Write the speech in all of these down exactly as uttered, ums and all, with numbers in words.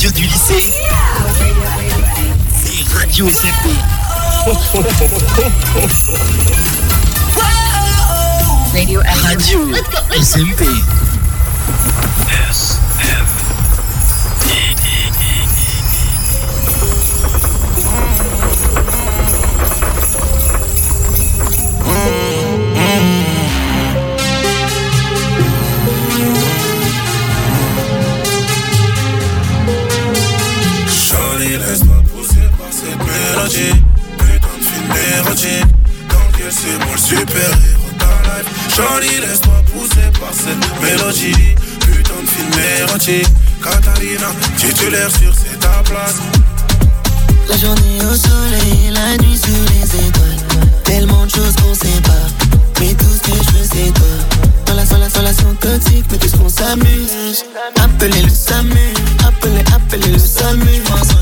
radio du lycée. C'est Radio S M P. Radio, radio S M P. S M P. Laisse-moi pousser par cette mélodie. Putain de film érotique. Dans quel c'est moi le super-héros de ta life. Shorty, laisse-moi pousser par cette mélodie. Putain de film érotique. Catalina, titulaire sur c'est ta place. La journée au soleil, la nuit sous les étoiles. Tellement de choses qu'on sait pas. Mais tout ce que je veux c'est toi. Dans la relation, relation toxique, mais qu'est-ce qu'on s'amuse. Appelez le SAMU. Appelez, appelez le SAMU.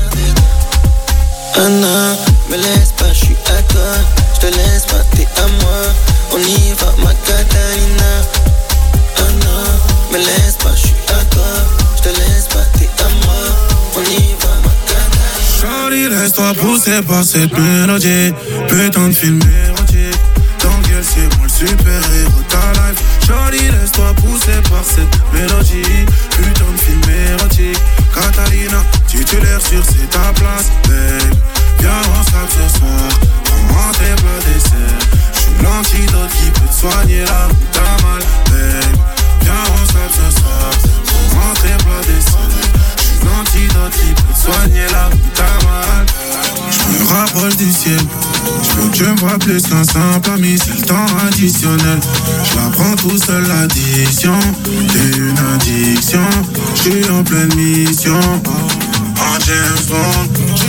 Anna, me laisse pas, j'suis à toi. J'te laisse pas, t'es à moi. On y va, ma Catalina. Anna, me laisse pas, j'suis à toi. J'te laisse pas, t'es à moi. On y va, ma Catalina. Shorty, laisse-toi pousser par cette mélodie. Putain de film érotique. Dans quel c'est moi le super-héros de ta life. Shorty, laisse-toi pousser par cette mélodie. Putain de film érotique. Catalina, titulaire sur c'est ta place, babe. Viens on s'appe ce soir. Prends-moi tes plats dessert. J'suis l'antidote qui peut te soigner là où t'as mal, babe. Viens on s'appe ce soir. Prends-moi tes plats dessert. J'suis l'antidote qui peut te soigner là où t'as mal. J'me rapproche du ciel. J'veux que tu me vois plus qu'un simple ami. C'est le temps additionnel. J'apprends tout seul l'addition. T'es une addiction. J'suis en pleine mission. En James Bond.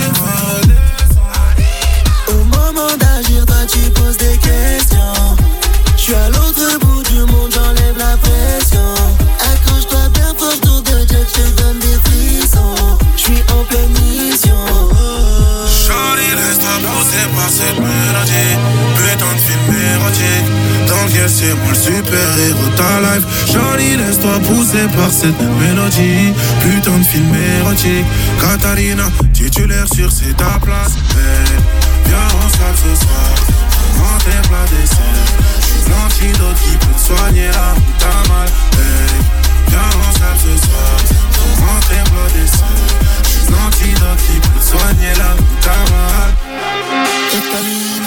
Au moment d'agir, toi tu poses des questions. J'suis à l'autre bout du monde, j'enlève la pression. Accroche-toi bien fort, tour de Jack, j'te donne des frissons. J'suis en pleine mission. Shorty, laisse-toi pousser par cette mélodie. Putain de film érotique. Dans lequel c'est moi le super-héros de ta life. Shorty, laisse-toi pousser par cette mélodie. Putain de film érotique. Catalina, titulaire sur c'est ta place, babe. Viens on s'appe ce soir. Prends tes plats dessert. J'suis l'antidote qui peut te soigner là où t'as mal, babe. Viens on s'appe ce soir. Prends tes plats dessert. J'suis l'antidote qui peut te soigner là où t'as mal. Catalina.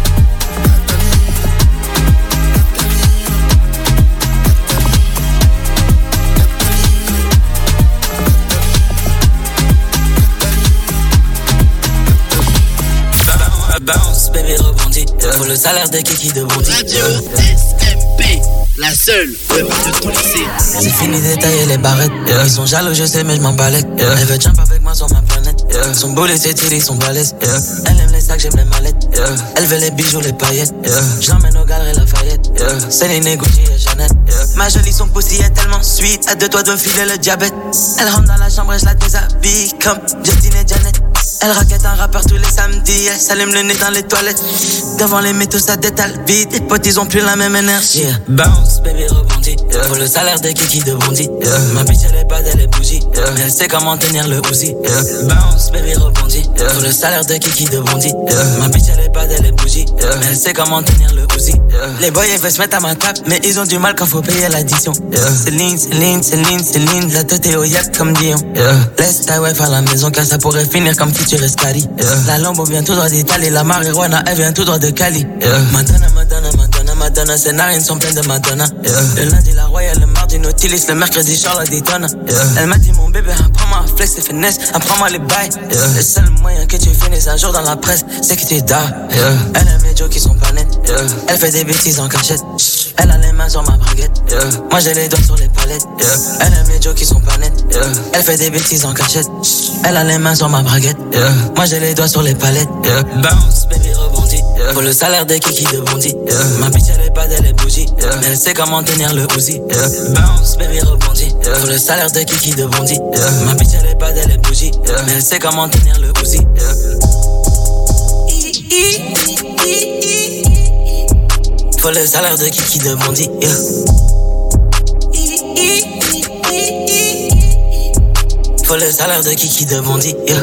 Bounce, baby rebondit. Yeah. Faut le salaire de Kiki de Bondy. Radio S M P, la seule web de ton lycée. J'ai fini de tailler les barrettes. Yeah. Ils sont jaloux, je sais, mais je m'en balèque. Yeah. Elle veut jump avec moi sur ma planète. Yeah. Son beau, les étirés, ils sont balèzes. Yeah. Elle aime les sacs, j'aime les mallettes. Yeah. Elle veut les bijoux, les paillettes. Yeah. J'emmène au galeries Lafayette. Yeah. Céline, Gucci et Jeannette. Yeah. Ma jolie, son pussy est tellement sweet. À deux doigts de filer le diabète. Elle rentre dans la chambre et je la déshabille comme Justine et Janet. Elle raquette un rappeur tous les samedis. Elle s'allume le nez dans les toilettes. Devant les métaux ça détale vite. Les potes ils ont plus la même énergie. Yeah. Bounce, baby rebondit. Yeah. Faut le salaire de Kiki de Bondy. Yeah. Ma bitch elle est bad, elle est bougie. Yeah. Mais elle sait comment tenir le Uzi. Yeah. Bounce, baby rebondit. Yeah. Faut le salaire de Kiki de Bondy. Yeah. Ma bitch elle est bad, elle est bougie. Yeah. Mais elle sait comment tenir le Uzi. Yeah. Les boys ils veulent se mettre à ma table, mais ils ont du mal quand faut payer l'addition. Yeah. Céline, Céline, Céline, Céline. La tête est au yak comme Dion. Yeah. Laisse ta wife à la maison car ça pourrait finir comme futuriste Cali. Yeah. La Lambo vient tout droit d'Italie. La marijuana elle vient tout droit de Cali. Yeah. Madonna, Madonna, Madonna, Madonna. Ses narines sont pleines de Madonna. Yeah. Le lundi la Royale, le mardi Nautilus, le mercredi Charlotte Daytona. Yeah. Elle m'a dit mon bébé, apprends-moi à flex et finesse, apprends-moi les bails. Yeah. Le seul moyen que tu finisses un jour dans la presse, c'est que tu dors. Yeah. Elle aime les jokes qui sont pas nets. Yeah. Elle fait des bêtises en cachette. Elle a les mains sur ma braguette. Yeah. Moi j'ai les doigts sur les palettes. Yeah. Elle aime les jokes qui sont pas nets. Yeah. Elle fait des bêtises en cachette. Elle a les mains sur ma braguette. Yeah. Moi j'ai les doigts sur les palettes. Yeah. Bounce, baby rebondit. Yeah. Faut le salaire de Kiki de Bondy. Yeah. Ma bitch elle est bad, elle est bougie. Yeah. Mais elle sait comment tenir le Uzi. Yeah. Bounce, baby rebondit. Yeah. Faut le salaire de Kiki de Bondy. Yeah. Ma bitch elle est bad, elle est bougie. Yeah. Mais elle sait comment tenir le Uzi. Yeah. Faut le salaire de Kiki de Bondy. Yeah. Faut le salaire de Kiki de Bondy, yeah.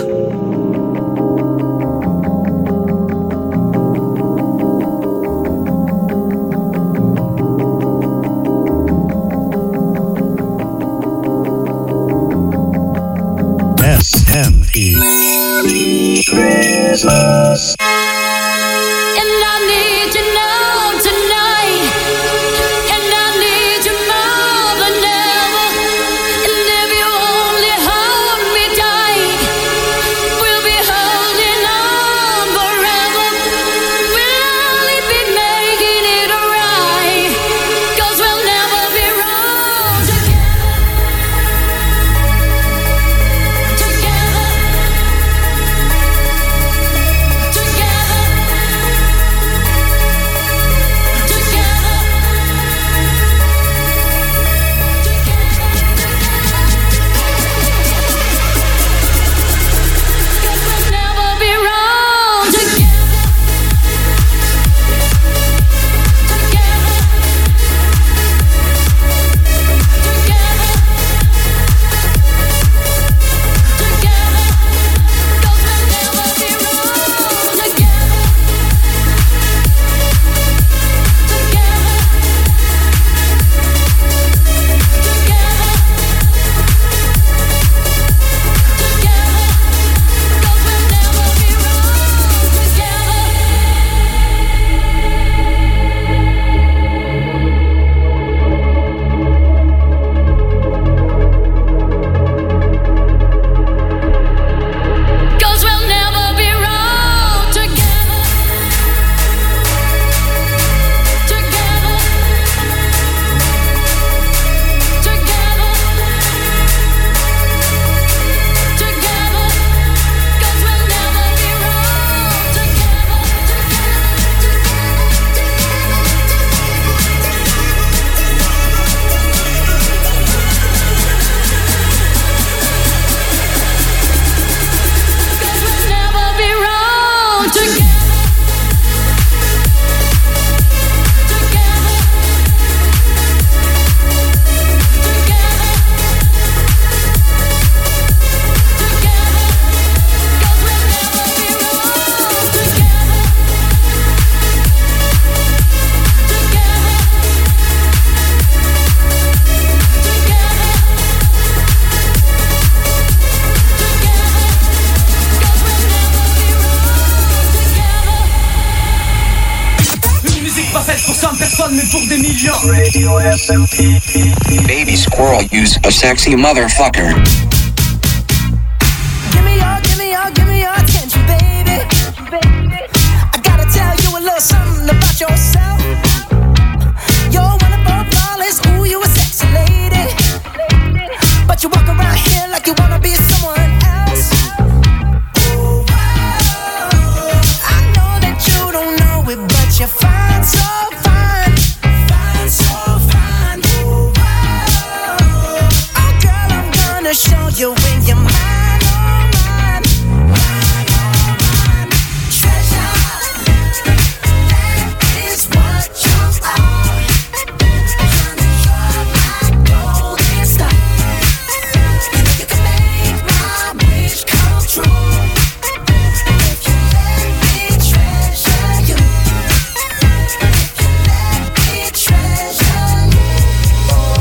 S M E And I need you now tonight, and I need you more than ever. And if you only hold me tight, we'll be holding on forever. We'll only be making it right, 'cause we'll never be wrong together. Together. Radio S M P. Baby squirrel, use a sexy motherfucker. Give me your, give me your, give me your attention, baby. I gotta tell you a little something about yourself. You're wonderful, flawless, ooh, you a sexy lady. But you walk around here like you wanna be someone else. Ooh, wow. I know that you don't know it, but you're fine, so fine. Fine, so fine. Ooh, wow. Oh, girl, I'm gonna show you when you're mine, oh, mine. Mine, oh, mine. Treasure, that is what you are. Honey, you're my golden star. You know you can make my wish come true. If you let me treasure you. If you let me treasure you. Oh,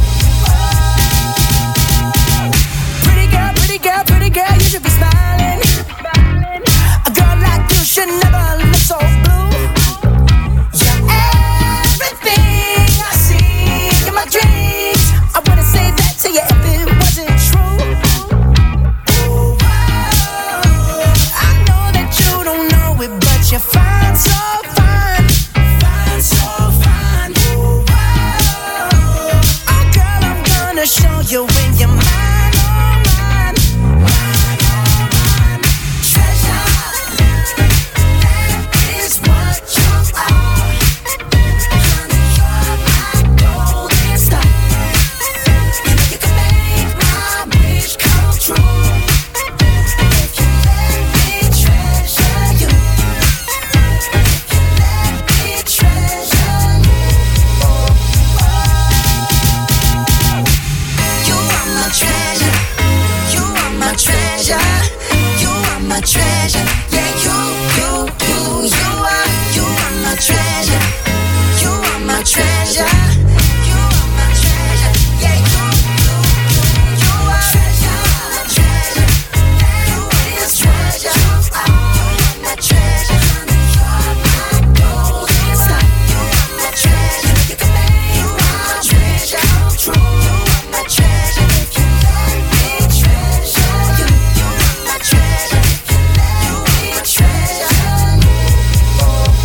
oh. Pretty girl, pretty girl, pretty girl, you should be smiling. A girl like you should never look so blue. You're everything I see in my dreams. I wouldn't say that to you if it wasn't true. Ooh, wow. I know that you don't know it, but you're fine, so fine. Fine, so fine. Ooh, wow. Oh, girl, I'm gonna show you when you're mine, oh, mine. Mine, oh, mine. Treasure, that is what you are. Honey, you're my golden star. You know you can make my wish come true. If you let me treasure you. If you let me treasure you. Oh, oh. You are my treasure. You are my treasure. You are my treasure. Yeah, you, you, you, you are, you are my treasure. You are my treasure. You are my treasure. Yeah, you, you, you, you are treasure. My treasure. You are my treasure. You are my treasure. You are my gold. Stop. You are my treasure. You can make you are my treasure. True. You are my treasure. If you let me treasure you, you are my treasure. If you let me treasure you, oh, oh.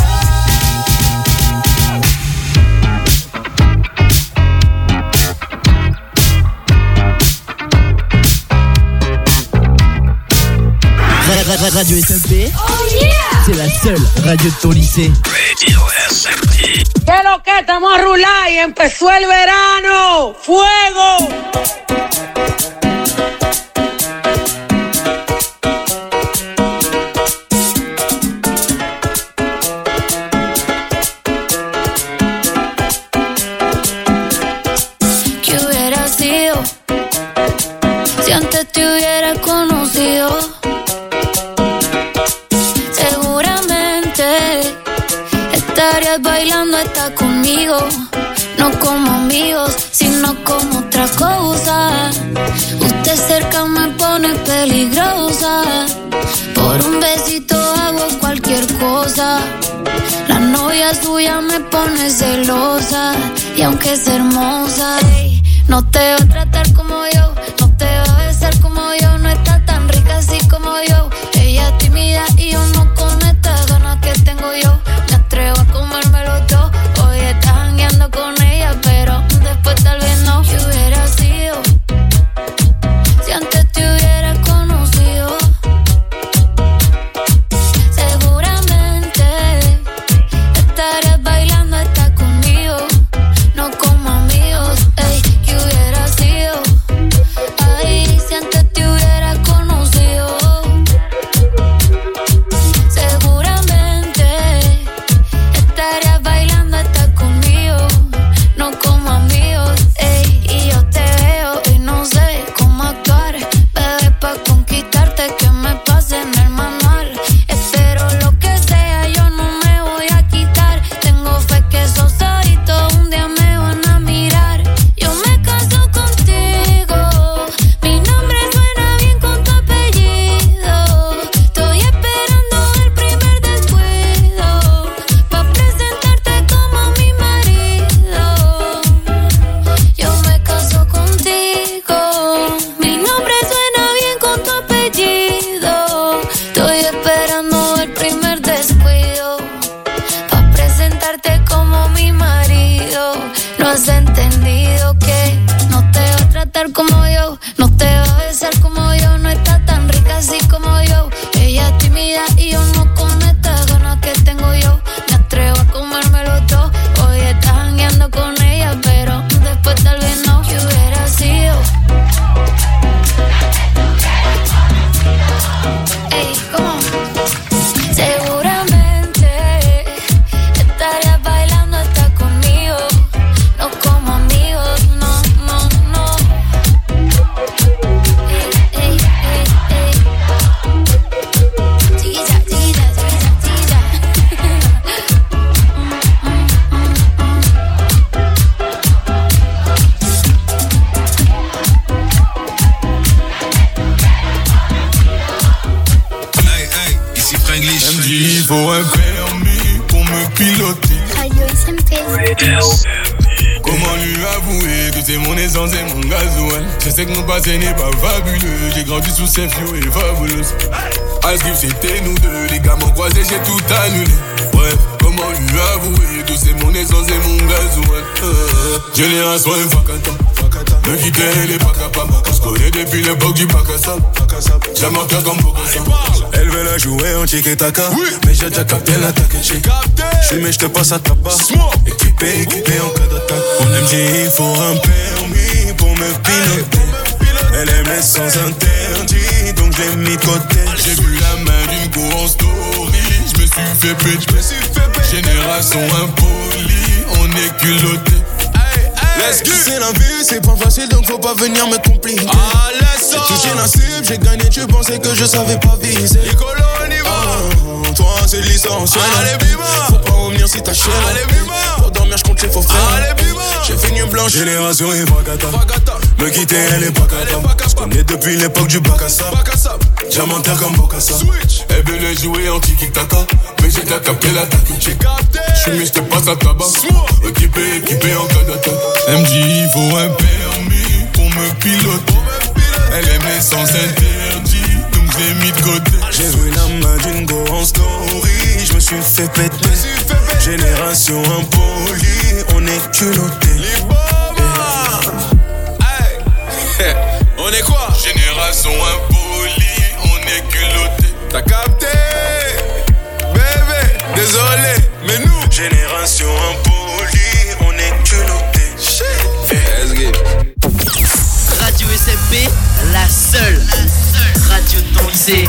Radio S M P, oh yeah, c'est la seule radio de ton lycée. Radio S M P. ¿Qué lo que? Estamos a rular y empezó el verano. ¡Fuego! ¿Qué hubiera sido si antes te hubiera conocido? Seguramente estarías bailando hasta conmigo, no como amigos, sino como otra cosa. Usted cerca me pone peligrosa, por un besito hago cualquier cosa. La novia suya me pone celosa, y aunque es hermosa, ey, no te va a tratar como yo, no te va a besar como yo, no está tan rica así como yo. Ella es tímida y yo no con estas ganas que tengo yo. Me atrevo a comérmelo todo, hoy estás jangueando con ella, pero después tal vez no. ¿Qué hubiera sido si antes te hubiera conocido? Seguramente estarías bailando hasta conmigo, no como amigos, ey. ¿Qué hubiera sido? Ay, si antes te hubiera conocido. Seguramente estarías bailando hasta conmigo, no como amigos, ey. Y yo te veo y no sé cómo actuar, bebé, pa' conquistarte que me pase en el manual. Espero lo que sea, yo no me voy a quitar. Tengo fe que esos ojitos un día me van a mirar. Yo me caso contigo, mi nombre suena bien con tu apellido. Estoy esperando el primer descuido, pa' presentarte como mi marido. Yo me caso contigo, mi nombre suena bien con tu apellido. Estoy esperando el primer descuido, pa' presentarte como mi marido. No has entendido que no te va a tratar como yo, no te va a besar como yo, no está tan rica así como yo. Ella es tímida y yo no con estas ganas que tengo yo. Me atrevo a comérmelo todo, hoy estás jangueando con ella, pero después tal vez no. ¿Qué hubiera sido? Ey, ¿cómo? Seguramente estarías bailando hasta conmigo, no como amigos, no, no, no. Ey, ey, ey, ey. Chiquilla, chiquilla, chiquilla, chiquilla. Hey, hey, ici Franglish. Elle me dit, il faut un permis pour me piloter. Radio S M P. Comment lui avouer que c'est mon essence et mon gasoil? Je sais que mon passé n'est pas fabuleux. J'ai grandi sous ces fio et fabuleuse. Ice Cube c'était nous deux. Les gars m'ont croisé, j'ai tout annulé. Bref, comment lui avouer que c'est mon essence et mon gasoil? euh, Génération Fakata. Me quitter, elle est pas capable. On se connaît depuis l'époque du bac à sable. J'aime un cœur comme Bokassa. Elle veut la jouer en tiki-taka, mais j'ai déjà capté l'attaque. J'suis mais j'te passe à tabac. Équipé, équipé en cas d'attaque. Elle me dit il faut un permis pour me piloter. Elle aime les sens interdits, donc je l'ai mis de côté. J'ai vu la main d'une go en story, je me suis fait péter. Génération impolie, on est culotté. Let's go. C'est la vie, c'est pas facile donc faut pas venir me compliquer. Ah, laisse ça. J'ai touché la cible, j'ai gagné, tu pensais que je savais pas viser. Nicolo, on y va. Oh, toi c'est licencié. Allez, bima. Faut pas revenir si t'as chier. Allez, bima. Pour dormir, j'compte les faux frères. Allez, bima. J'ai fait une blanche. Génération et Vakata. Me quitter, elle est pas cata. J'connais depuis l'époque du bac à sable. Diamantaire comme Bokassa. Eh ben, les jouets anti-kick-taka. Mais j'ai déjà capté l'attaque. J'suis mis, j'te passe à tabac. Équipé, équipé en cas d'attaque. M J, il faut un permis pour me piloter. Elle aime les sens interdits, donc j'ai mis de côté. J'ai vu la main d'une go en story, je me suis fait péter. Génération impolie, on est culotté. Hey. On est quoi? Génération impolie, on est culotté. T'as capté? Bébé, désolé, mais nous génération impolie, on est culotté. Radio S M P, la seule, la seule radio dansée.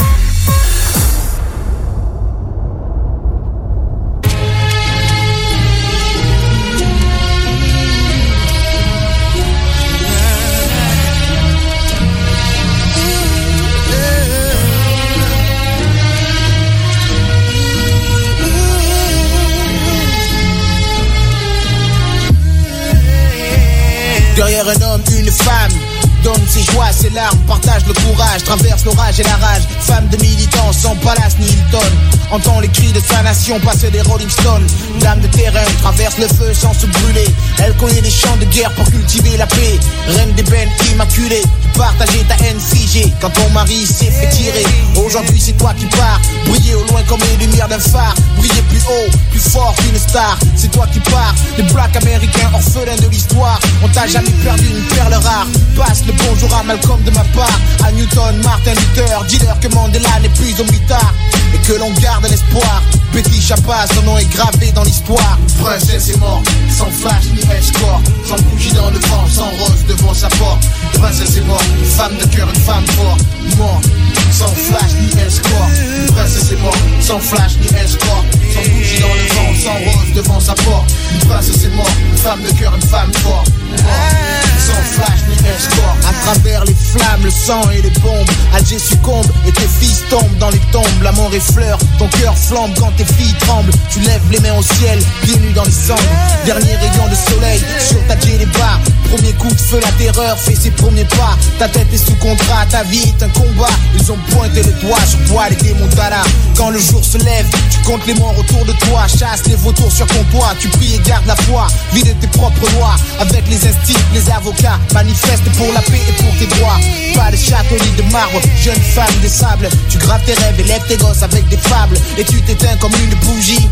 Derrière un homme, une femme, donne ses joies, ses larmes, partage le courage, traverse l'orage et la rage. Femme de militants, sans palace ni Hilton, entend les cris de sa nation passer des Rolling Stones. Dame de terrain, traverse le feu sans se brûler. Elle connaît les champs de guerre pour cultiver la paix. Reine des bennes immaculées, partager ta haine figée quand ton mari s'est fait tirer. Aujourd'hui c'est toi qui pars, briller au loin comme les lumières d'un phare. Briller plus haut, plus fort qu'une star. C'est toi qui pars, les blacks américains orphelins de l'histoire. On t'a jamais perdu une perle rare. Passe le bonjour à Malcolm de ma part, à Newton, Martin Luther. Dis-leur que Mandela n'est plus au mitard et que l'on garde l'espoir. Betty Chapa, son nom est gravé dans l'histoire. Une princesse est morte, sans flash ni escort, sans bougie dans le vent, sans rose devant sa porte. Une princesse est morte, une femme de cœur, une femme forte. Morte, sans flash ni escort. Une princesse est morte, sans flash ni escort, sans bougie dans le vent, sans rose devant sa porte. Une princesse est morte, une femme de cœur, une femme forte. Morte, sans flash ni escort. À travers les flammes, le sang et les bombes, Alger succombe et tes fils tombent dans les tombes. La mort effleure, ton cœur flambe quand tes filles tremblent. Tu lèves les mains au ciel, pieds nus dans les cendres. Dernier rayon de soleil sur ta djellaba. Premier coup de feu, la terreur fait ses premiers pas. Ta tête est sous contrat, ta vie est un combat. Ils ont pointé le doigt sur toi, les démons d'Allah. Quand le jour se lève, tu comptes les morts autour de toi. Chasse les vautours sur ton toit, tu pries et gardes la foi. Vide tes propres lois, avec les instits, les avocats. Manifeste pour la paix et pour tes droits. Pas de château ni de marbre, jeune femme des sables. Tu graves tes rêves et lèves tes gosses avec des fables. Et tu t'éteins comme une bougie,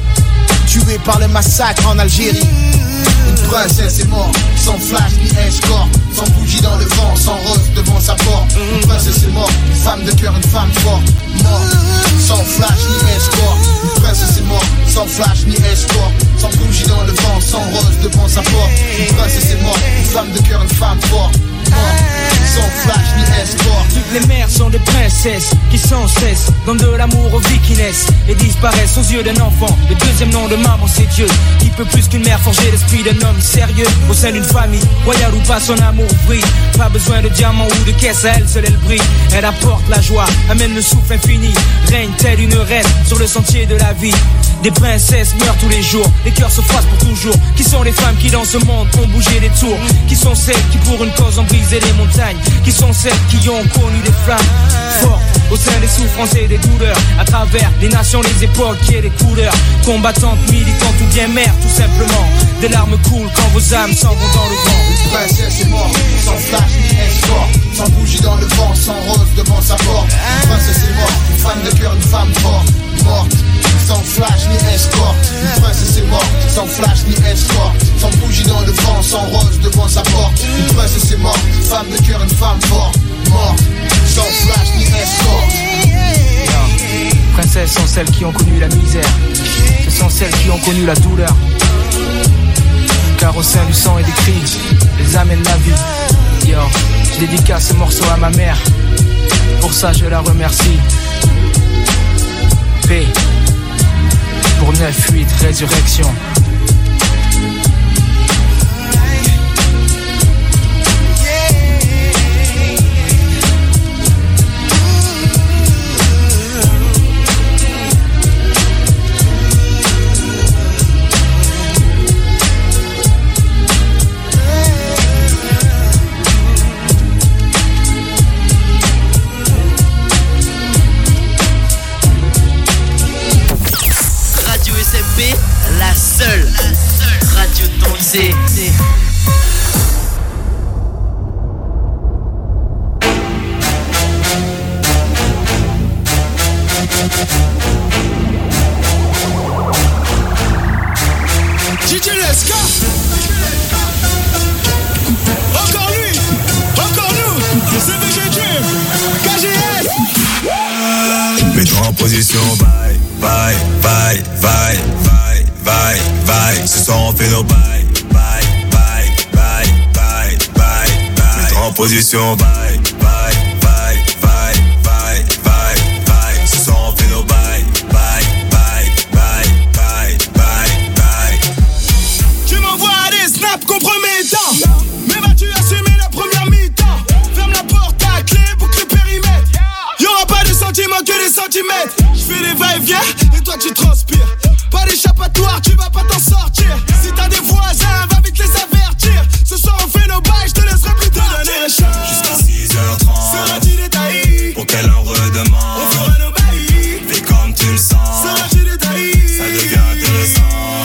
tué par le massacre en Algérie. Une princesse est morte, sans flash ni escort, sans bougie dans le vent, sans rose devant sa porte. Une princesse est morte, une femme de cœur, une femme forte. Morte, sans flash ni escort. Une princesse est morte, sans flash ni escort, sans bougie dans le vent, sans rose devant sa porte. Une princesse est morte, une femme de cœur, une femme forte. Morte, sans flash ni escort. Toutes les mères sont des princesses qui sans cesse donnent de l'amour aux vies qui naissent et disparaissent aux yeux d'un enfant. Le deuxième nom de maman c'est Dieu, qui peut plus qu'une mère forger l'esprit d'un homme sérieux. Au sein d'une famille, royale ou pas, son amour brille. Pas besoin de diamants ou de caisse, à elle seule elle brille. Elle apporte la joie, amène le souffle infini. Règne telle une reine sur le sentier de la vie. Des princesses meurent tous les jours, les cœurs se froissent pour toujours. Qui sont les femmes qui dans ce monde ont bougé les tours? Qui sont celles qui pour une cause ont brisé les montagnes? Qui sont celles qui ont connu des flammes fortes au sein des souffrances et des douleurs? À travers les nations, les époques et les couleurs. Combattantes, militantes ou bien mères tout simplement. Des larmes coulent quand vos âmes s'en vont dans le vent. Une princesse est morte, sans flash ni escort, sans bougie dans le vent, sans rose devant sa porte. Une princesse est morte, une femme de cœur, une femme forte. Morte, sans flash ni escort. Une princesse est morte, sans flash ni escort, sans bougie dans le vent, sans rose devant sa porte. Une princesse est morte, une femme de cœur, une femme forte. Morte, sans flash ni escort. Princesses sont celles qui ont connu la misère, ce sont celles qui ont connu la douleur. Car au sein du sang et des cris, elles amènent la vie. Yo, je dédicace ce morceau à ma mère, pour ça je la remercie. P pour neuf huit Résurrection. fait nos bails, bails, bails, bails, bails, bails, bails. Mets-toi en position, bails, bails, bails, bails, bails, bails, bails. Ce soir on fait nos bails, bails, bails, bails, bails, bails, bails. Tu m'envoies des snaps compromettants, mais vas-tu assumer la première mi-temps? Ferme la porte à clé, boucle le périmètre. Y'aura pas de sentiments que des centimètres. J'fais des va-et-vient et toi tu transpires. Pas d'échappatoire, tu vas pas t'en sortir. Si t'as des voisins, va vite les avertir. Ce soir on fait nos bails, j'te laisserai plus tard donner les chances. Jusqu'à six heures trente Seras-tu détaillé? Pour qu'elle en redemande. On fera nos bails. Fais comme tu le sens. Seras-tu détaillé? Ça devient intéressant.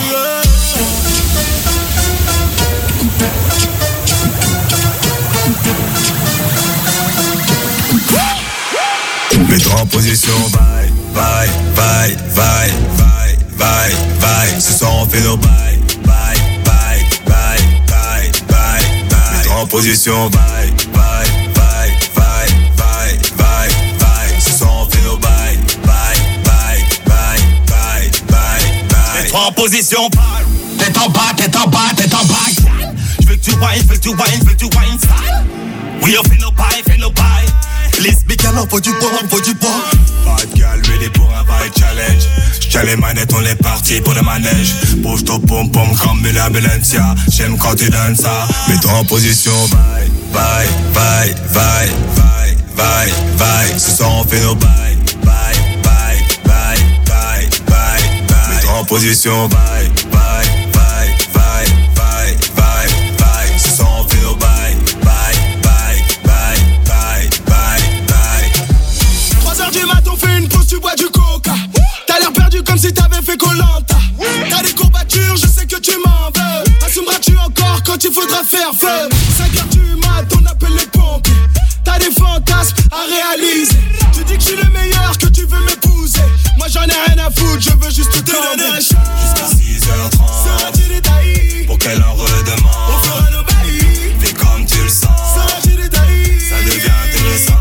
Mets-toi en position, bye, bye, bye, bye, bye, bye, bye. Ce soir on fait nos bails, bye, bye, bye, bye, bye, bye. Mets-toi en position, bye, bye, bye, bye, bye, bye, bye. Ce soir on fait nos bails, bye, bye, bye, bye, bye, bye. Mets-toi en position, bye. T'es en bas, t'es en bas, t'es en bas. Je veux que tu wine, je veux que tu wine, je veux que tu wine style. Oui, on fait nos bails, fait nos bails. Les speakers, faut du bois, faut du bois. Five gal ready pour un vibe challenge. J'tiens les manettes, on est parti pour le manège. Bouge ton pom pom comme une ambulancia. J'aime quand tu donnes ça. Mets-toi en position, bye, bye, bye, bye, bye, bye, bye. Ce soir on fait nos bails, bye, bye, bye, bye, bye, bye. Mets-toi en position, bye, bye, bye, bye, bye, bye, bye. Ce soir on fait nos bails, bye, bye, bye, bye, bye, bye. trois heures du mat, on fait une pause, tu bois du coca. T'as l'air perdu comme si t'avais fait Koh-Lanta. T'as des courbatures, je sais que tu m'en veux. Assumeras-tu encore quand il faudra faire feu? cinq heures du mat, on appelle les pompiers. T'as des fantasmes à réaliser. Tu dis que je suis le meilleur, que tu veux m'épouser. Moi j'en ai rien à foutre, je veux juste te donner. Jusqu'à six heures trente Seras-tu détaillé? Pour qu'elle en redemande. On fera nos bails. Fais comme tu le sens. Seras-tu détaillé? Ça devient intéressant.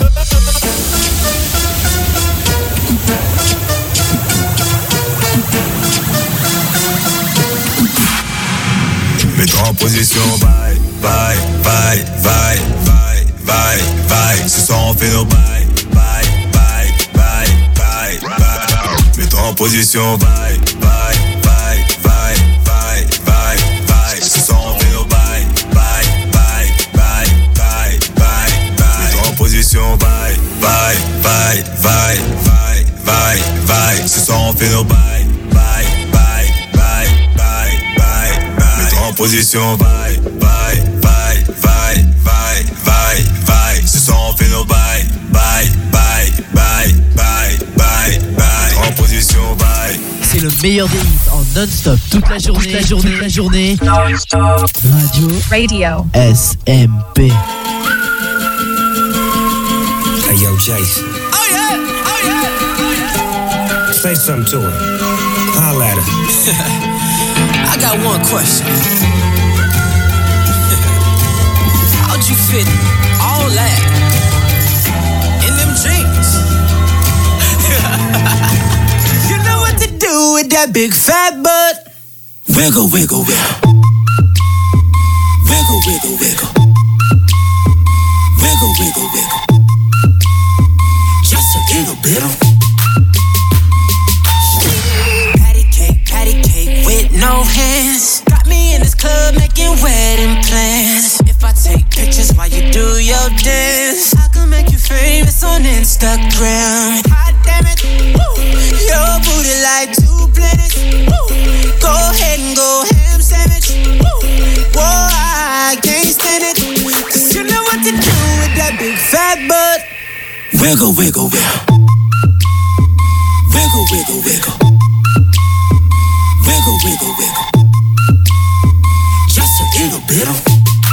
Mets-toi en position, bye, bye, bye, bye, bye, bye, bye. Ce soir on fait nos bails, bye, bye, bye, bye, bye. Mets-toi en position, bye, bye, bye, bye, bye, bye, bye. Ce soir on fait nos bails, bye, bye, bye, bye, bye, bye. Mets-toi en position, bye, bye, bye, bye, bye, bye, bye. Ce soir on fait nos bails, bye, bye, bye, bye, bye, bye. Mets-toi en position, bye, bye, bye, bye, bye, bye, bye. Ce soir on fait nos bails, bye, bye, bye, bye, bye, bye. En position, bye. C'est le meilleur des hits en non-stop toute la journée, toute la journée, toute la journée. Radio, Radio, S M P. Hey yo, Jason. Oh yeah, oh yeah, oh yeah. Say something to her. Holla at her. I got one question. How'd you fit all that in them jeans? You know what to do with that big fat butt. Wiggle, wiggle, wiggle. Wiggle, wiggle, wiggle. Wiggle, wiggle, wiggle. Just a little bit of patty cake, patty cake with no hands. Got me in this club making wedding plans. If I take pictures while you do your dance, I can make you famous on Instagram. Hot damn it, woo. Your booty like two planets. Woo. Go ahead and go ham sandwich. Woo. Whoa, I can't stand it, 'cause you know what to do with that big fat butt. Wiggle, wiggle, wiggle. Wiggle, wiggle, wiggle. Wiggle, wiggle, wiggle. Just a little bit of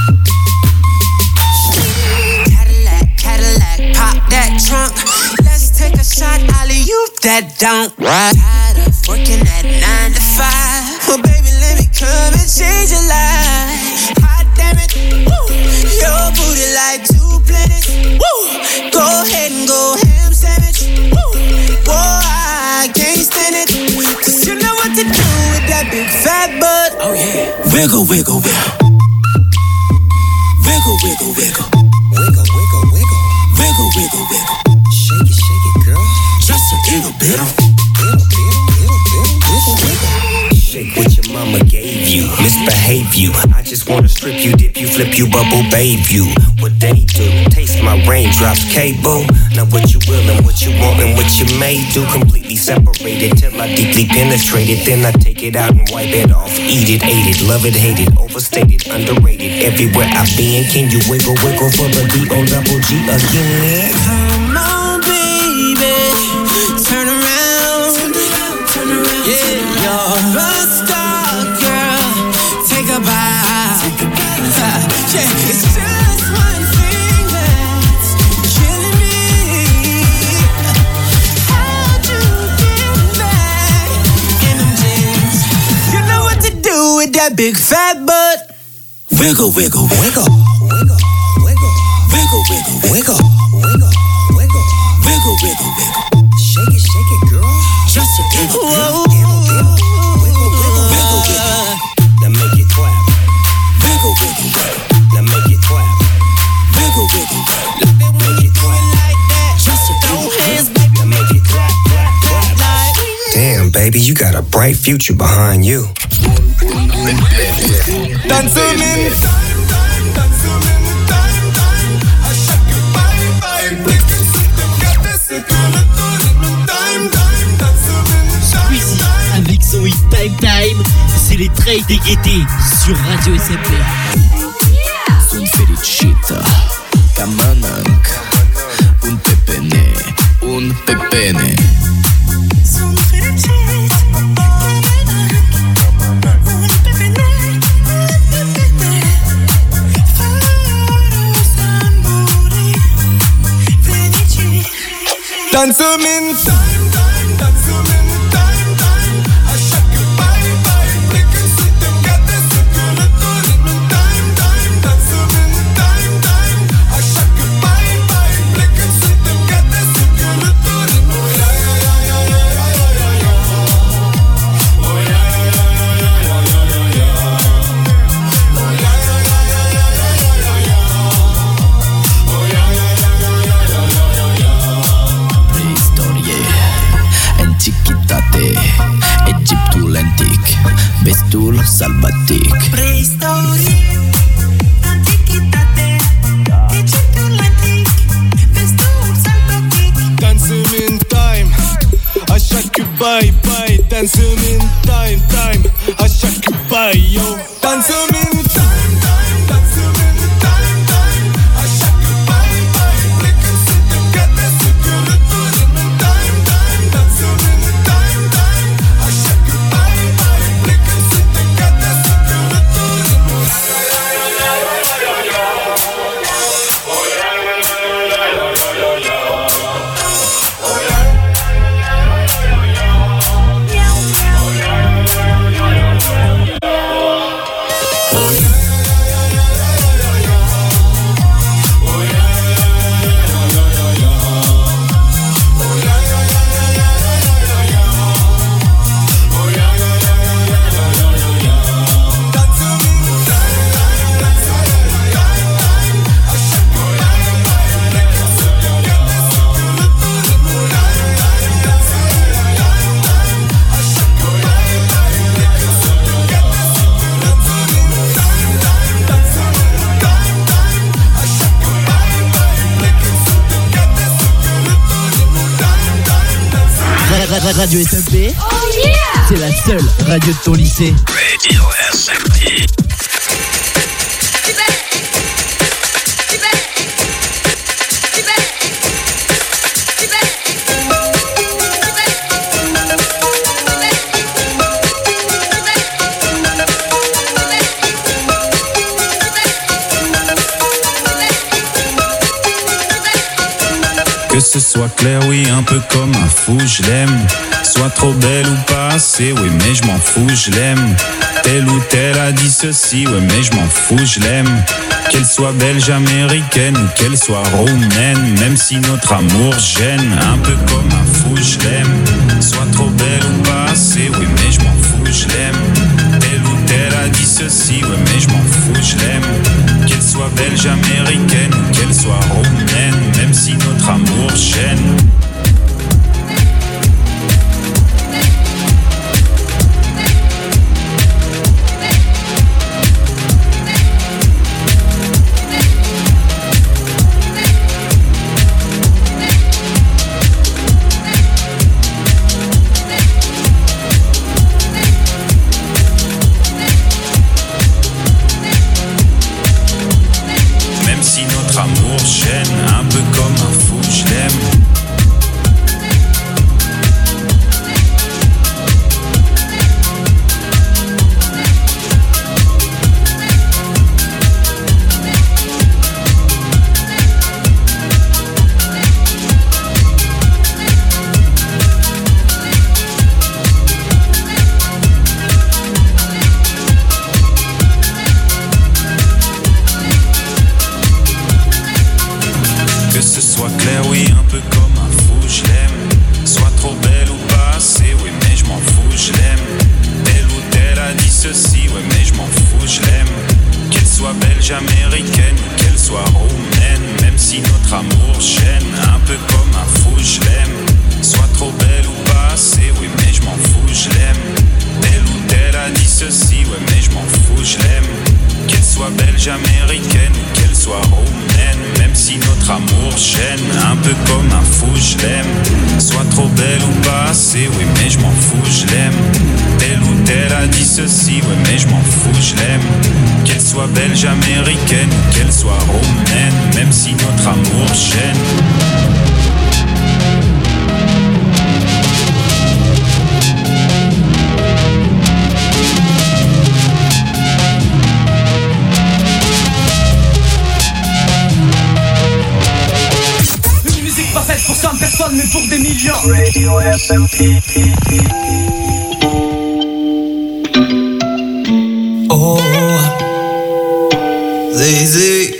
Cadillac, Cadillac, pop that trunk. Let's take a shot, alley-oop that don't. Tired of working at nine to five. Well, baby, let me come and change your life. Hot damn it, woo. Your booty like two planets. Woo. Go ahead and go ham sandwich. Woo. Whoa, I can't stand it, 'cause you know what to do with that big fat butt. Oh yeah. Wiggle, wiggle, wiggle. Wiggle, wiggle, wiggle. Wiggle, wiggle, wiggle. Wiggle, wiggle, wiggle. Shake it, shake it, girl. Just a little bit. Little, little, little, little, little, wiggle. Shake what your mama gave you. Misbehave you. I just wanna strip you, dip you, flip you, bubble babe you. What they do? Taste my raindrops, cable. Now what you will and what you want and what you may do. Completely separated till I deeply penetrate it. Then I take it out and wipe it off. Eat it, ate it, love it, hate it. Overstated, underrated. Everywhere I've been, can you wiggle, wiggle for the beat on double G again? Come on, baby, turn around, turn around, yeah, you're a star, girl. Take a bow, take a bow. Yeah, it's just one thing that's killing me. How'd you get back in them jeans? You know what to do with that big fat butt. Wiggle, wiggle, wiggle, wiggle, wiggle, wiggle, wiggle, wiggle, wiggle, wiggle, wiggle, wiggle, wiggle. Shake it, shake it, girl. Just a little, little, little, little, wiggle, wiggle, wiggle, wiggle. Now make it clap. Wiggle, wiggle, wiggle. Now make it clap. Wiggle, wiggle, wiggle. Make it clap. Just a little hands, baby. Now make it clap, clap, clap. Damn, baby, you got a bright future behind you. Dance to me. Squeezie avec son hit Time Time, c'est les trails des gaietés sur Radio S M P. Sunt fericită ca mănânc un pepene, un pepene. Sunt fericit ca mănânc un pepene, un pepene. Fără să muri fericit. Danțăm în time, time, danțăm în time, time. Așa că bye, bye, plecăm, suntem gata să călătorim în time, time. Danțăm în time, time. Așa că bye, bye, plecăm, suntem gata să călătorim. Oh, ya, ya, ya, ya, ya, ya, ya, ya. Oh, ya, ya, ya, ya, ya, ya, ya, ya. Oh, ya, ya, ya, ya, ya, ya, ya, ya. Oh, ya, ya, ya, ya, ya, ya, ya, ya. Preistorie, antichitate, Egiptul antic, vestul sălbatic. Preistorie, antichitate, Egiptul antic, vestul sălbatic. Dancing in time, așa că bye, bye. Dancing in time, time, așa că bye, yo. Dancing in time, time, dancing in time, time. Așa că bye, bye. Plecăm, suntem gata să călătorim în time, time. Dancing in time, time. Așa că bye, bye. Plecăm, suntem gata să călătorim. Radio S M P, oh yeah, c'est la seule radio de ton lycée. Radio S M P. Que ce soit clair, oui, un peu comme un fou, je l'aime. Soit trop belle ou pas assez, oui, mais je m'en fous, je l'aime. Telle ou telle a dit ceci, ouais, mais je m'en fous, je l'aime. Qu'elle soit belge, américaine ou qu'elle soit roumaine, même si notre amour gêne, un peu comme un fou, je l'aime. Soit trop belle ou pas assez, oui, mais je m'en fous, je l'aime. Telle ou telle a dit ceci, ouais mais je m'en fous, je l'aime. Qu'elle soit belge, américaine ou qu'elle soit roumaine, même si notre amour chaîne. Un peu comme un fou, je l'aime. Américaine ou qu'elle soit roumaine, même si notre amour chaîne, un peu comme un fou, je l'aime. Soit trop belle ou pas assez, oui mais je m'en fous, je l'aime. Telle ou telle a dit ceci, ouais mais je m'en fous, je l'aime. Qu'elle soit belge, américaine ou qu'elle soit roumaine, même si notre amour chaîne, un peu comme un fou, je l'aime. Soit trop belle ou pas assez, oui mais je m'en fous, je l'aime. Telle ou telle a dit ceci, ouais mais je m'en fous, je l'aime. Qu'elle soit belge, américaine ou qu'elle soit roumaine, même si notre amour chaîne. Une musique pas faite pour cent personnes mais pour des millions. Radio S M P. Oh, Zézé.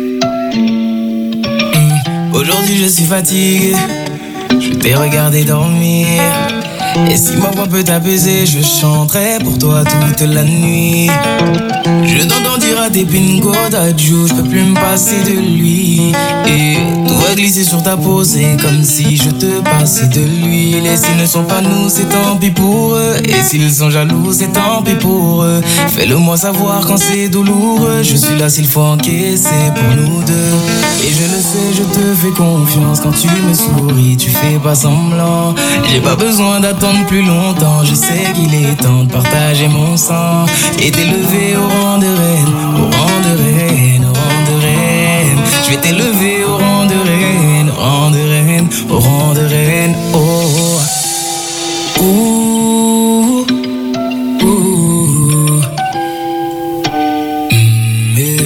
Mmh. Aujourd'hui je suis fatigué, je t'ai regardé dormir. Et si ma voix peut t'apaiser, je chanterai pour toi toute la nuit. Je t'entends dire à tes pin codes adieu, je peux plus me passer de lui. Et tout va glisser sur ta peau, c'est comme si je te passais de l'huile. Et s'ils ne sont pas nous, c'est tant pis pour eux. Et s'ils sont jaloux, c'est tant pis pour eux. Fais-le moi savoir quand c'est douloureux. Je suis là s'il faut encaisser pour nous deux. Et je le sais, je te fais confiance quand tu me souris, tu fais pas semblant. J'ai pas besoin d'attendre plus longtemps, je sais qu'il est temps de partager mon sang et t'élever au rang de reine, au rang de reine, au rang de reine. Je vais t'élever au rang de reine, au rang de reine, au rang de reine. Oh, ouh, ouh. Mm, yeah.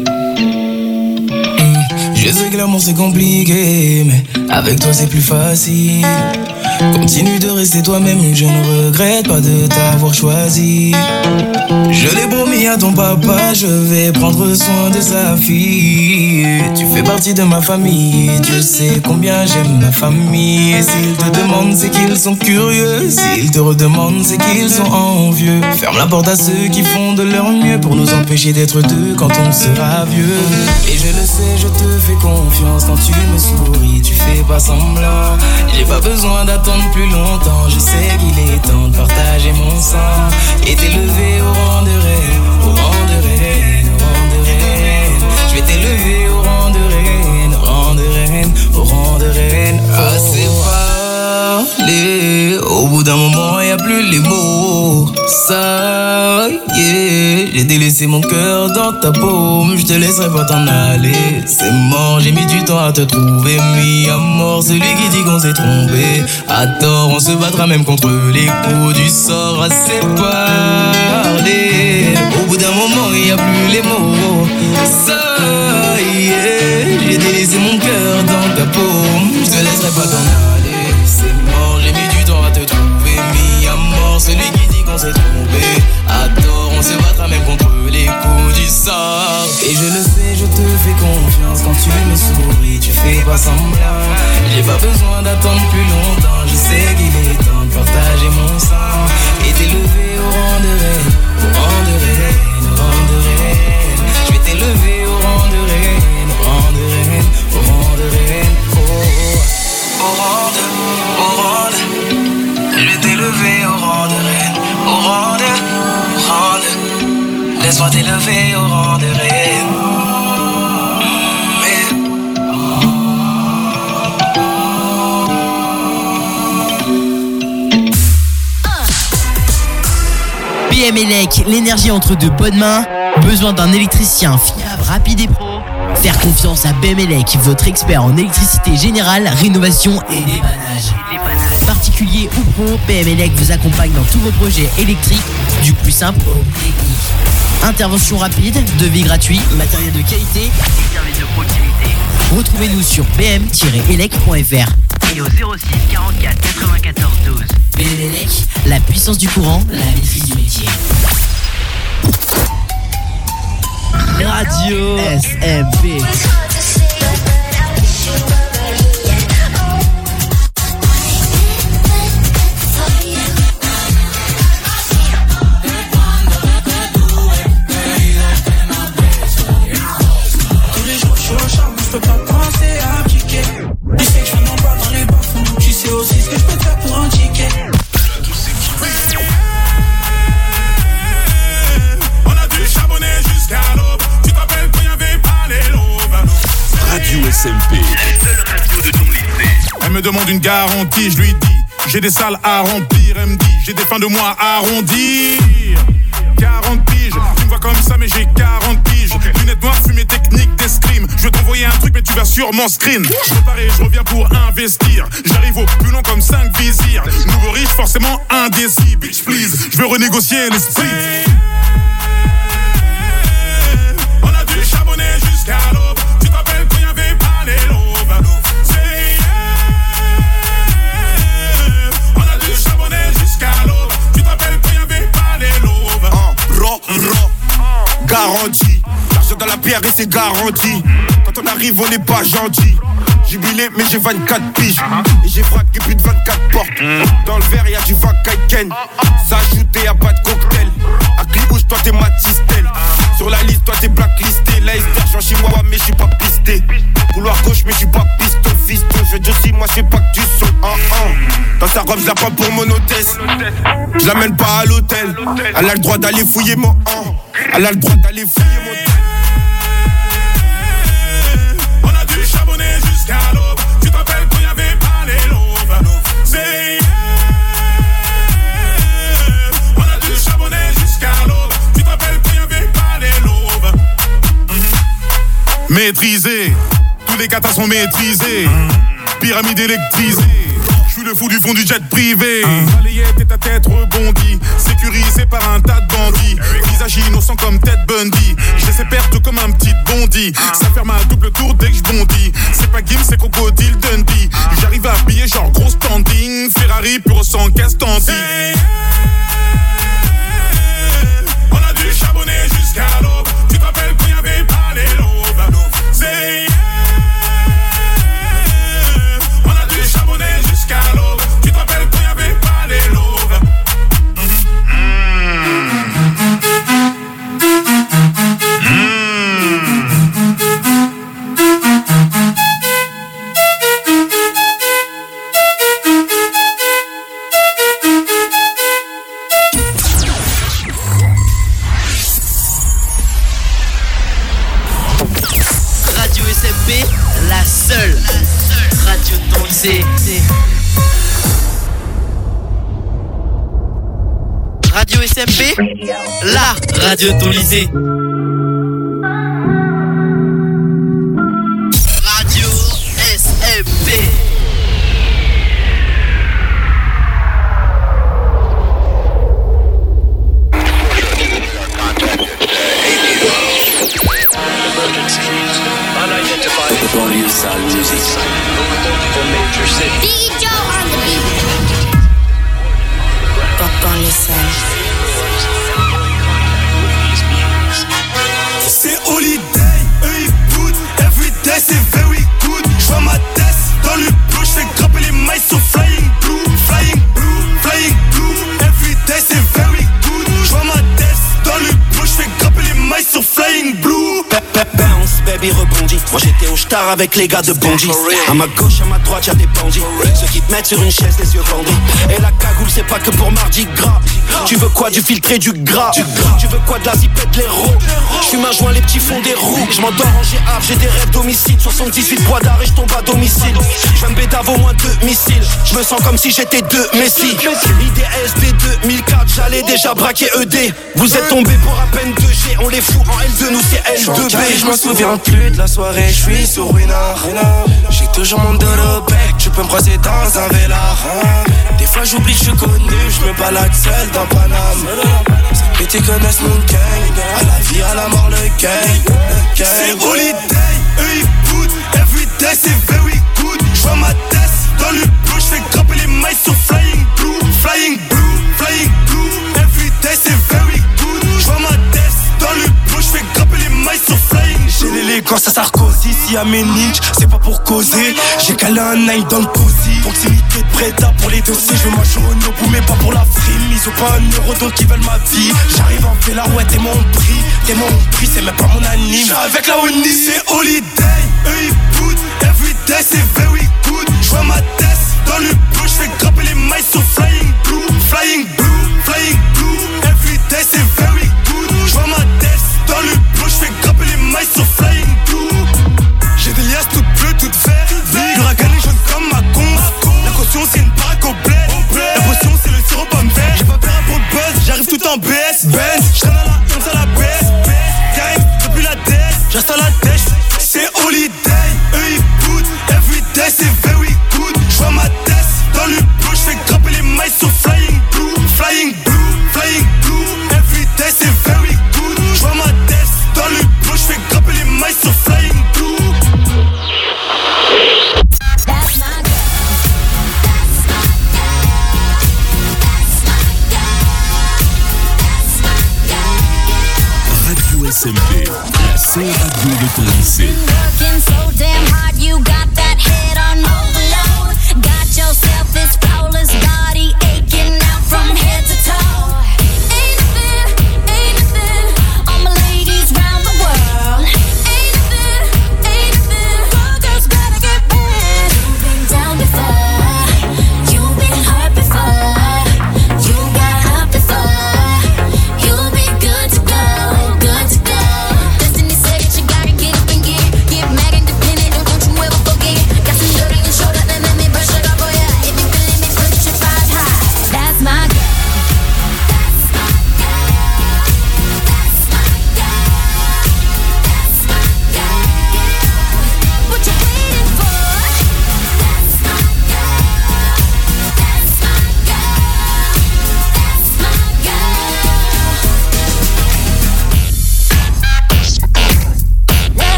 Mm. Je sais que l'amour c'est compliqué, mais avec toi c'est plus facile. Continue de rester toi-même, je ne regrette pas de t'avoir choisi. Je l'ai promis à ton papa, je vais prendre soin de sa fille. Tu fais partie de ma famille, Dieu sait combien j'aime ma famille. Et s'ils te demandent, c'est qu'ils sont curieux. S'ils te redemandent, c'est qu'ils sont envieux. Ferme la porte à ceux qui font de leur mieux pour nous empêcher d'être deux quand on sera vieux. Et je le sais, je te fais confiance quand tu me souris, tu fais pas semblant. J'ai pas besoin d'attendre plus longtemps, je sais qu'il est temps de partager mon sang et t'élever au rang de reine, au rang de reine, au rang de reine. Je vais t'élever au rang de reine, au rang de reine, au rang de reine. Assez parlé, au bout d'un moment y a plus les mots. Ça y est, j'ai délaissé mon cœur dans ta paume, je te laisserai pas t'en aller. C'est mort, j'ai mis du temps à te trouver, mis à mort celui qui dit qu'on s'est trompé. À tort, on se battra même contre les coups du sort. Assez parlé, au bout d'un moment y a plus les mots. Ça y est, j'ai délaissé mon cœur dans ta paume, je te laisserai pas t'en aller. C'est mort, j'ai mis du temps à te trouver, mis à mort celui qui dit qu'on s'est trompé. À tort, on se battra même contre les coups du sort. Et je le sais, je te fais confiance quand tu me souris, tu fais pas semblant. J'ai pas besoin d'attendre plus longtemps, je sais qu'il est temps de partager mon sang et t'élever au rang de reine, au rang de reine, au rang de reine. Je vais t'élever au rang de reine, au rang de reine, au rang de reine, oh, oh. Au rang de, au rang de, je vais t'élever au rang de reine, au rang de, au rang de, laisse-moi t'élever au rang de reine. B M Elec, l'énergie entre de bonnes mains. Besoin d'un électricien fiable, rapide et pro? Faire confiance à B M Elec, votre expert en électricité générale, rénovation et dépannage. Particulier ou pro, B M Elec vous accompagne dans tous vos projets électriques, du plus simple au plus technique. Intervention rapide, devis gratuit, matériel de qualité et service de proximité. Retrouvez-nous sur b m tiret elec point f r et au zéro six quarante-quatre quatre-vingt-quatorze douze. B M Elec, la puissance du courant, la maîtrise du métier. Radio S M P. S M P. Elle me demande une garantie, je lui dis j'ai des salles à remplir. Elle me dit j'ai des fins de mois à arrondir. quarante piges, tu me vois comme ça mais j'ai quarante piges. Lunettes noires, fumée technique d'escrime. Je vais t'envoyer un truc mais tu vas sûrement screen. Je repars et je reviens pour investir. J'arrive au plus long comme cinq vizirs. Nouveau riche forcément indécis. Bitch please, je veux renégocier les splits. On a du charbonné jusqu'à l'aube. Tu te rappelles quand y'avait pas les lobes. On a du charbonné jusqu'à l'aube. Tu te rappelles quand y'avait pas les lobes. Ro, ro, garantie. L'argent dans la pierre et c'est garanti. Quand on arrive, on n'est pas gentil. Jubilé, mais j'ai vingt-quatre piges. Et j'ai frappé plus de vingt-quatre portes. Dans le verre, y'a du Vakaiken. Ça ajouté, y'a pas de cocktail. À Clibouche, toi t'es Matistel. Sur la liste, toi t'es blacklisté. La Esther, j'en chez moi, mais j'suis pas pisté. Couloir gauche, mais j'suis pas piston, fiston. J'fais du si, moi j'fais pas que du son. Uh, uh. Dans sa robe, j'la prends pour mon hôtesse. J'l'amène pas à l'hôtel. Elle a le droit d'aller fouiller mon uh. Elle a le droit d'aller fouiller mon uh. On a du charbonné jusqu'à l'aube. Tu te rappelles quand y'avait pas les lobes. C'est on a du charbonné jusqu'à l'aube. Tu te rappelles quand y'avait pas les lobes. Maîtrisé, tous les katas sont maîtrisés. Pyramide électrisée. Je suis le fou du fond du jet privé. Balayé tête à tête rebondi. Sécurisé par un tas de bandits. Visage innocent comme Ted Bundy. J'ai ses pertes comme un petit bondi. Ça ferme à double tour dès que je bondis. C'est pas Gims, c'est Crocodile Dundee. J'arrive à habiller genre gros standing. Ferrari pur sang Castandi. On a du charbonné jusqu'à l'aube. Tu te rappelles quand y'avait pas les lobes. C'est on a du charbonné jusqu'à l'aube. Tu te rappelles quand y'avait pas les lobes. Radio S M P, la seule radio de ton lycée. Radio S M P, la radio de ton lycée. Radio S M P. C'est holiday, eux ils boutent. Everyday c'est very good. J'vois ma tête dans le blue. J'fais grimper les mailles sur flying blue. Flying blue, flying tard avec les gars de Bondy. À ma gauche, à ma droite, y'a des bandits. Ceux qui te mettent sur une chaise, les yeux bandits. Et la cagoule, c'est pas que pour Mardi Gras. Tu veux quoi, du filtré, du gras? Tu veux quoi, de la zipette, les roues? J'fume un joint, les petits font des roues. J'm'endors en G A, j'ai des rêves d'homicide. soixante-dix-huit bois d'arrêt, j'tombe à domicile. J'veux me bédave au moins deux missiles. J'me sens comme si j'étais deux Messi. I D S B deux mille quatre, j'allais déjà braquer E D. Vous êtes tombés pour à peine deux G. On les fout en L deux, nous c'est L deux B. Je m'en souviens plus de la soirée, j'suis sur Winard. J'ai toujours mon dos au bec, tu peux me croiser dans un vélard. Des fois j'oublie que je suis connu, j'me balade seul dans Paname. Et tu connaissent mon gang, à la vie, à la mort, le gang. C'est holiday, eux ils boutent. Everyday c'est very good. J'vois ma tête dans le bleu, j'fais grimper les mailles sur Flying Blue. Flying Blue, Flying Blue. Everyday c'est very good. J'vois ma tête dans le bleu, j'fais grimper les mailles sur Flying Blue. J'ai l'élégance à Sarkozy, si y'a mes ninjas, c'est pas pour causer. J'ai calé un nine dans le cosy. Proximité de Preda pour les dossiers. Je veux marcher au Nobu mais pas pour la frime. Ils ont pas un euro donc ils veulent ma vie. J'arrive en fait la ouais t'es mon prix. T'es mon prix, c'est même pas mon anime. J'suis avec la Oni, c'est holiday. Eux ils boutent, everyday c'est very good. J'vois ma tête dans le bleu, j'fais grimper les mailles sur Flying Blue. Flying Blue, Flying Blue. Everyday c'est very good. J'vois ma tête dans le bleu, j'fais grimper les mailles sur Flying Blue. J'ai des liasses toutes bleues, toutes vertes. Le ragan est jaune comme ma conf. La caution c'est une baraque au bled. La potion c'est le sirop pomme vert. J'ai pas peur à pour le buzz, j'arrive tout en B S. Benz, j'traîne à la comme ça la baisse. Gang, depuis la tête, j'reste à la tête. C'est holiday, eux ils boutent. Everyday c'est very good. J'vois ma tête dans le bleu, j'fais grimper les mailles sur Flying Blue. Flying Blue, Flying Blue. Everyday c'est very good. J'vois ma tête dans le bleu, j'fais grimper les mailles sur Flying Blue.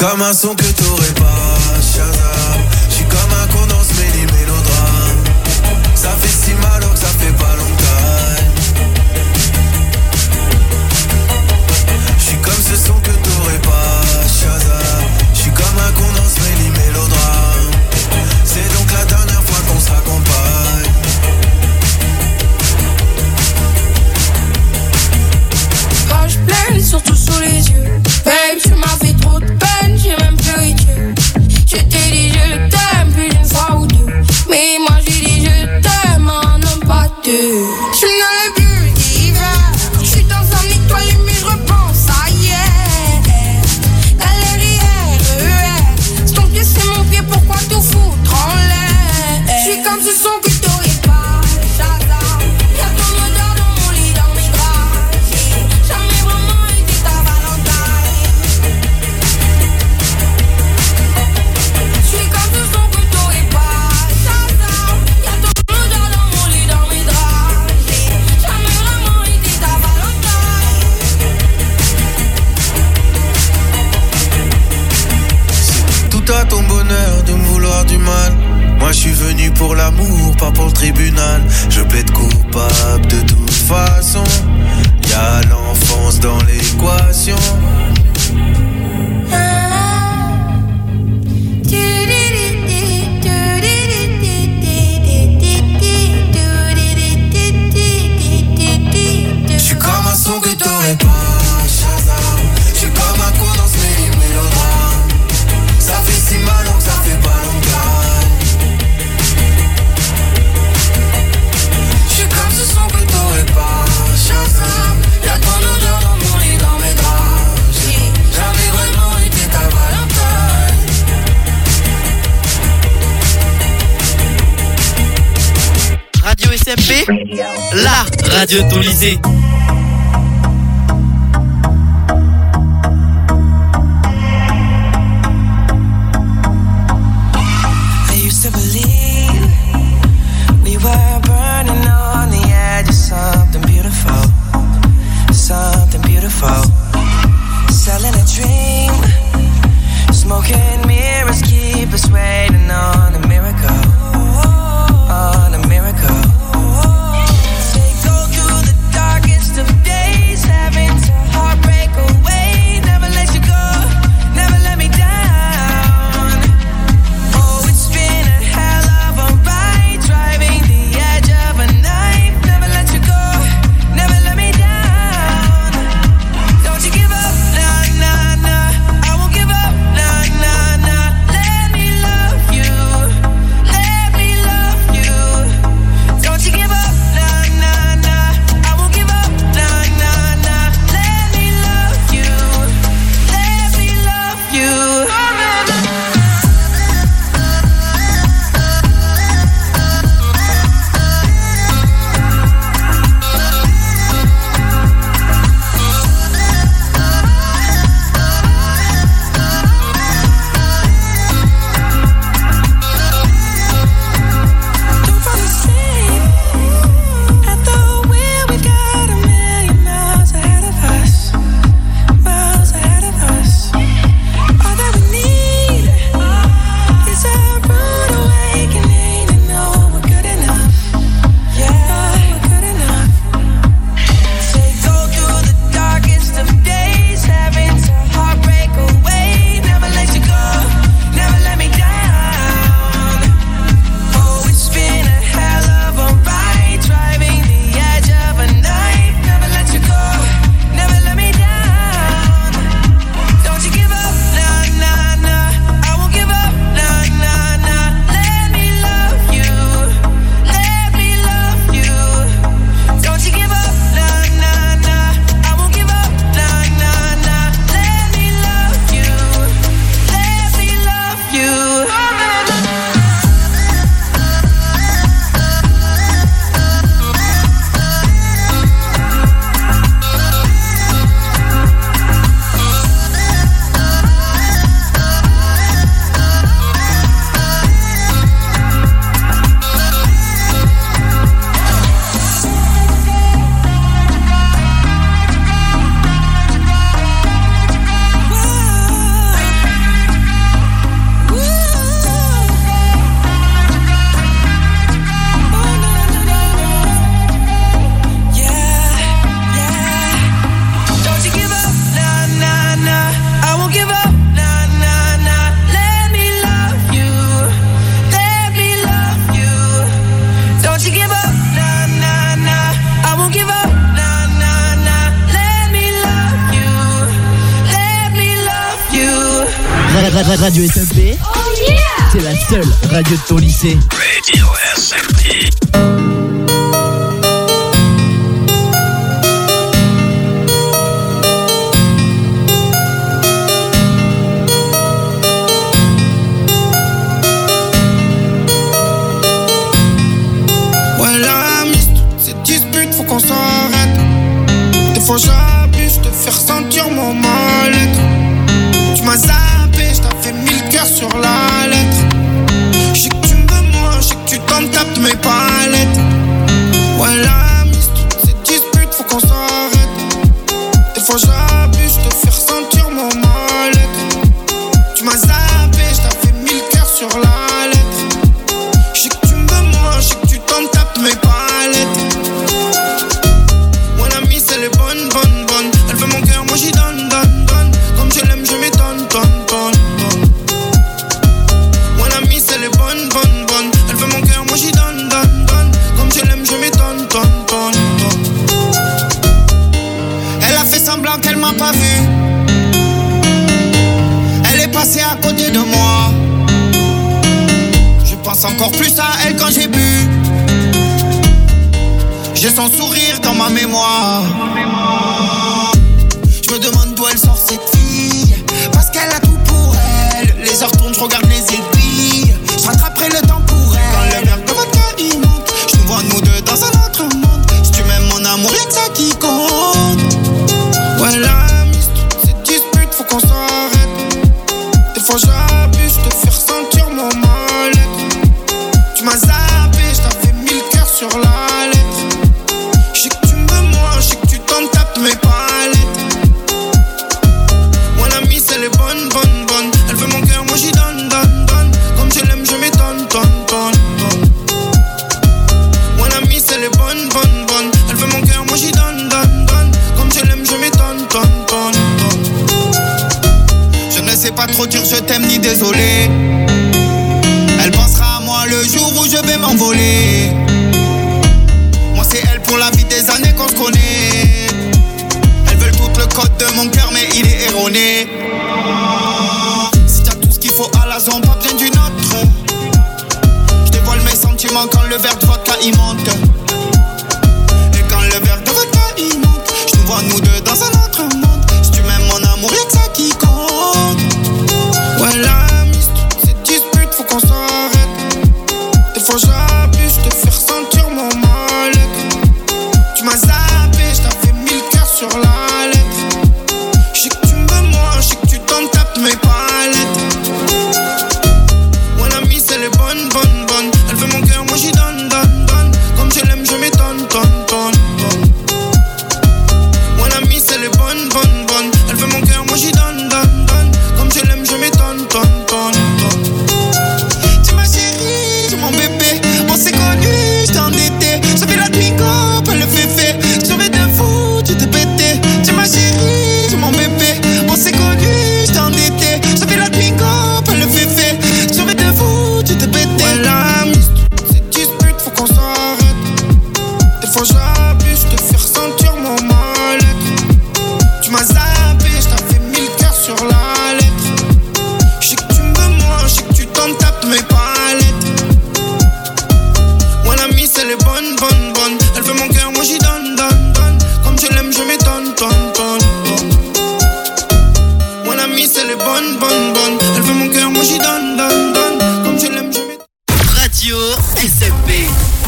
comme un son que t'aurais pas, Shazam. J'suis comme un con dans ce méli mélodrame. Ça fait si mal alors que ça fait pas longtemps. J'suis comme ce son que t'aurais pas, Shazam. J'suis comme un con dans ce méli mélodrame. C'est donc la dernière fois qu'on se raccompagne. Quand je pleine, surtout sous les yeux. Babe, tu m'as fait trop de peine, j'ai même pleuré Dieu. Je t'ai dit je t'aime plus d'une fois ou deux. Mais moi j'ai dit je t'aime en homme pas deux. Je suis dans le but d'hiver. Je suis dans un étoile mais je repense à hier. Galérière, E R. C'est ton pied, c'est mon pied, pourquoi tout foutre en l'air? Je suis comme ce son que t'aurais pas, Shazam. Y'a ton odeur dans mon lit, dans mes draps. J'ai jamais vraiment été ta Valentine. Je suis comme ce son que t'aurais pas, Shazam. Y'a ton odeur dans mon lit, dans mes draps. J'ai jamais vraiment été ta Valentine. C'est tout à ton bonheur de me vouloir du mal. Moi je suis venu pour l'amour, pas pour le tribunal. Je plaide coupable de toute façon. Y'a l'enfance dans l'équation. Je suis comme un son que t'aurais pas, Shazam. Je suis comme un con dans ce méli mélodrame. Ça fait si mal alors que ça fait pas longtemps. Je suis comme ce son que t'aurais pas, Shazam. Y'a ton odeur dans mon lit, dans mes draps. J'ai jamais vraiment été ta Valentine. Radio S M P, la radio de ton lycée. I used to believe we were burning on the edge of something beautiful, something beautiful. Selling a dream, smoking mirrors keep us waiting on a miracle, on a miracle. They go through the darkest of days, having to heartbreak away. Never let you go, never let me down. Oh, it's been a hell of a ride, driving the edge of a knife. Never let you go, never let me down. Don't you give up, nah, nah, nah. I won't give up, nah, nah, nah. Let me love you. Radio S M P, Oh yeah! c'est la seule radio de ton lycée. Radio S M P. Ouais, la mise, cette dispute, faut qu'on s'arrête. Des fois j'abuse de faire sentir mon mal-être. Tu m'as zappé, je t'avais mis le cœur sur la lettre. Je sais que tu me veux moi, je sais que tu t'en tapes de mes palettes. Ouais, la mise, cette dispute, faut qu'on s'arrête. Des fois j'abuse de faire sentir mon mal-être. Tu m'as zappé, je t'avais mis le cœur sur la lettre. Je sais que tu me veux moi, je sais que tu t'en tapes de mes palettes. Ouais, la mise, elle est bonne, bonne, bonne. Elle veut mon cœur, moi j'y donne, donne, donne. Comme je l'aime, je m'étonne, tonne, tonne, tonne. Ouais, la mise, elle est bonne, bonne, bonne. Elle veut mon cœur, moi j'y donne, donne, donne. Comme je l'aime, je m'étonne, tonne, tonne, tonne. Elle a fait semblant qu'elle m'a pas vu. Elle est passée à côté de moi. Je pense encore plus à elle quand j'ai bu. J'ai son sourire dans ma mémoire. Je me demande d'où elle sort cette fille. Parce qu'elle a tout pour elle. Les heures tournent, je regarde les aiguilles. Je rattraperai le temps pour elle. Quand le verre de vodka il monte, je nous vois nous deux dans un autre monde. Si tu m'aimes mon amour, y'a que ça qui compte. Ouais, la mise, cette dispute, faut qu'on s'arrête. Des fois j'abuse de faire sentir mon mal-être. Tu m'as zappé, je t'avais mis le cœur sur la lettre. Je sais que tu me veux moi, je sais que tu t'en tapes de mes palettes. Ouais, la mise, elle est bonne, bonne, bonne. Elle veut mon cœur, moi j'y donne, donne, donne. Comme je l'aime, je m'étonne, tonne, tonne, tonne. Ouais, la mise, elle est bonne, bonne, bonne. Elle veut mon cœur, moi j'y donne, donne, donne. Comme je l'aime, je m'étonne, tonne, tonne, tonne. Je ne sais pas trop dire je t'aime ni désolé. Elle pensera à moi le jour où je vais m'envoler. Moi c'est elle pour la vie des années qu'on se connaît. Elles veulent tout le code de mon cœur mais il est erroné. Si t'as tout ce qu'il faut à la zone, pas besoin d'une autre. Je dévoile mes sentiments quand le verre de vodka il monte. Et quand le verre de vodka il monte, je nous vois nous deux dans un autre monde. Si tu m'aimes mon amour, y'a que ça qui compte. Ouais, la mise, cette dispute, faut qu'on s'arrête. Des fois j'abuse de faire sentir mon mal-être. Tu m'as zappé, je t'avais mis le cœur sur la lettre. Je sais que tu me veux moi, je sais que tu t'en tapes de mes palettes. Ouais, la mise, elle est bonne, bonne, bonne. Elle veut mon cœur, moi j'y donne, donne, donne. Comme je l'aime, je m'étonne, tonne, tonne, tonne. Ouais, la mise, elle est bonne, bonne, bonne. Elle veut mon cœur, moi j'y donne, donne, donne. Comme je l'aime, je m'étonne, tonne, tonne, tonne. Tu ma chérie, tu mon bébé. On s'est connus, j'étais endetté. J'avais la twingo, pas le féfé. J'aurais de fou, tu t'es pété. Tu ma chérie, tu mon bébé. On s'est connus, j'étais endetté. J'avais la twingo, pas le féfé. J'aurais de fou, tu t'es pété. Ouais, la mise, cette dispute, faut qu'on s'arrête. Des fois j'abuse de faire sentir mon mal-être. Tu m'as zappé, je t'avais mis le cœur sur la lettre. Je sais que tu me veux moi, je sais que tu t'en tapes de mes palettes. Ouais, la mise, elle est bonne, bonne, bonne. Elle veut mon cœur, moi j'y donne, donne, donne. Comme je l'aime, je m'étonne, tonne, tonne, tonne. Ouais, la mise, elle est bonne, bonne, bonne. Elle veut mon cœur, moi j'y donne, donne, donne. Comme je l'aime, je m'étonne. Radio S M P.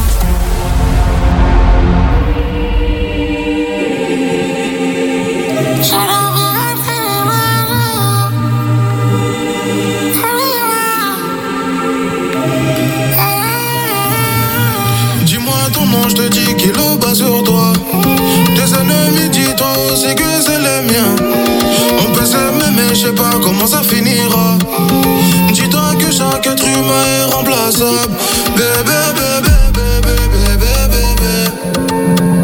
Dis-moi ton nom, je te dis qu'il est au bas sur toi. Tes ennemis, dis-toi aussi que c'est les miens. On peut s'aimer mais je sais pas comment ça finira. Dis-toi que chaque être humain est remplaçable. Bébé, bébé, bébé, bébé, bébé.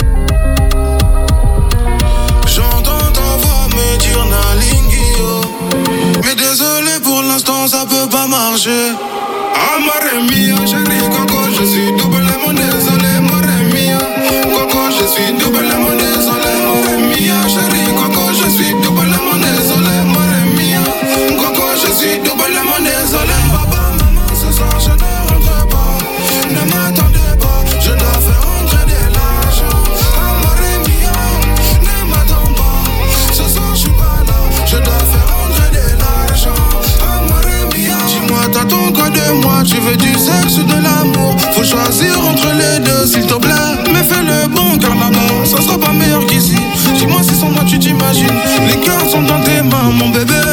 J'entends ta voix me dire Nalingio. Mais désolé pour l'instant ça peut pas marcher. Amore mia, chérie Coco, je suis doublement désolé. Amore mia, Coco, je suis doublement désolé. Amore mia, chérie Coco, je suis doublement désolé. Amore mia, Coco, je Tu veux du sexe ou de l'amour? Faut choisir entre les deux, s'il te plaît. Mais fais le bon, car là-bas, ça sera pas meilleur qu'ici. Dis-moi si sans moi tu t'imagines. Les cœurs sont dans tes mains, mon bébé.